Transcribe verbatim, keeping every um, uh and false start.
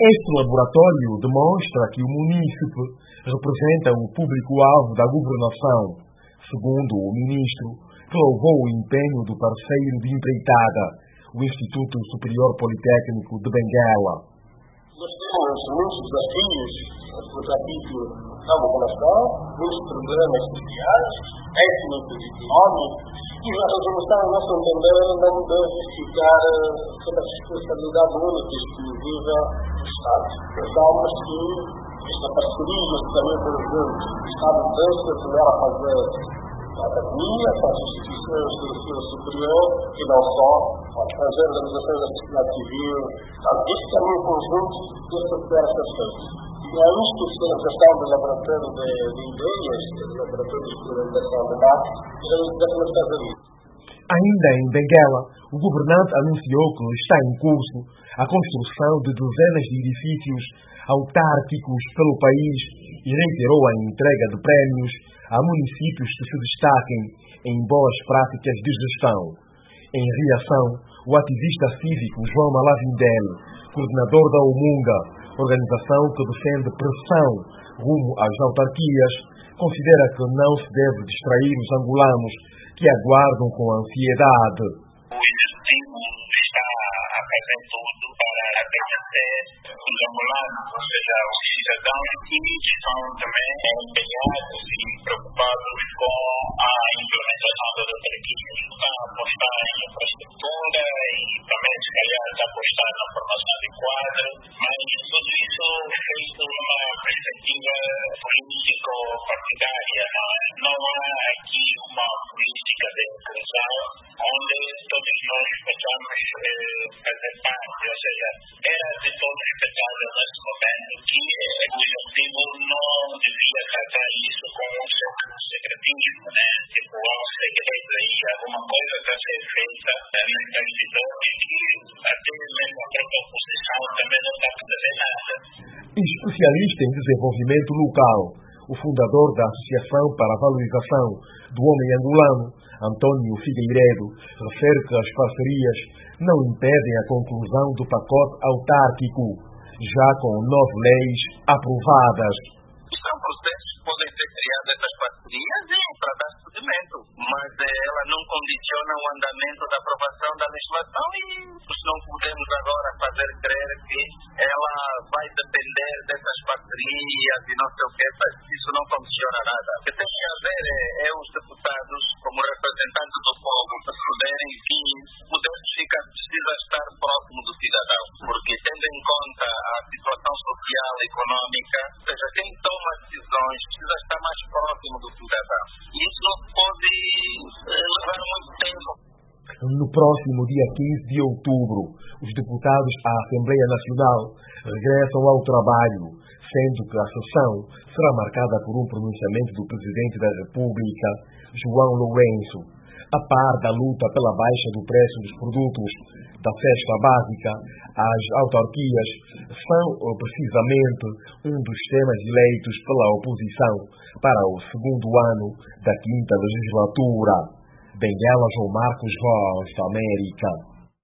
Este laboratório demonstra que o munícipe representa o público-alvo da governação, segundo o ministro, que louvou o empenho do parceiro de empreitada, o Instituto Superior Politécnico de Benguela. Nós temos muitos desafios no capítulo da população, muitos problemas sociais, étnicos e econômicos, e a resolução, a nosso entender, não deve ficar sob a responsabilidade única e exclusiva do Estado. Pensamos que esta parceria, que também, por exemplo, o Estado deve continuar a fazer a academia, com as instituições do ensino superior, e não só com as organizações da sociedade civil. Então, este é um conjunto de essas coisas. E é isto que tem a questão do laboratório de, de ideias, do laboratório de experimentação de dados, que já devemos fazer isso. Ainda em Benguela, o governante anunciou que está em curso a construção de dezenas de edifícios autárquicos pelo país e reiterou a entrega de prémios a municípios que se destaquem em boas práticas de gestão. Em reação, o ativista cívico João Malavindel, coordenador da OMUNGA, organização que defende pressão rumo às autarquias, considera que não se deve distrair os angolanos que aguardam com ansiedade. O Executivo está a fazer tudo para agradecer os angolanos, ou seja, os cidadãos que estão também empenhados e preocupados com a implementação das autarquias. Está a apostar em infraestrutura e também, se calhar, está a apostar na formação de quadro, mas tudo isso feito numa perspectiva político-partidária, não é? Não há aqui uma política de inclusão onde todos nós possamos eh, fazer parte, ou seja, era de todos expectável nesse momento que eh, o Executivo não devia tratar isso com um certo secretismo, né? Tipo, há um segredo aí, alguma coisa está a ser feita né, nos bastidores que até mesmo a própria oposição também não está a fazer nada. Especialista em desenvolvimento local, o fundador da Associação para a Valorização do Homem Angolano, Antônio Figueiredo, refere que as parcerias não impedem a conclusão do pacote autárquico, já com nove leis aprovadas. São processos que podem ser criados essas parcerias e para dar seguimento, mas ela não condiciona o andamento da aprovação da legislação e nós não podemos agora fazer crer que ela vai depender dessas parcerias e não sei o que, isso não condiciona nada. O que tem que haver é, é os deputados, como representantes do povo, perceberem que o poder precisa estar próximo do cidadão, porque tendo em conta a situação social e econômica, ou seja, quem toma decisões precisa estar mais próximo do cidadão. E isso não pode eh, levar muito tempo. No próximo dia quinze de outubro, os deputados à Assembleia Nacional regressam ao trabalho, sendo que a sessão será marcada por um pronunciamento do Presidente da República, João Lourenço, a par da luta pela baixa do preço dos produtos da cesta básica. As autarquias são precisamente um dos temas eleitos pela oposição para o segundo ano da quinta legislatura. Benguela, João Marcos, Voz da América.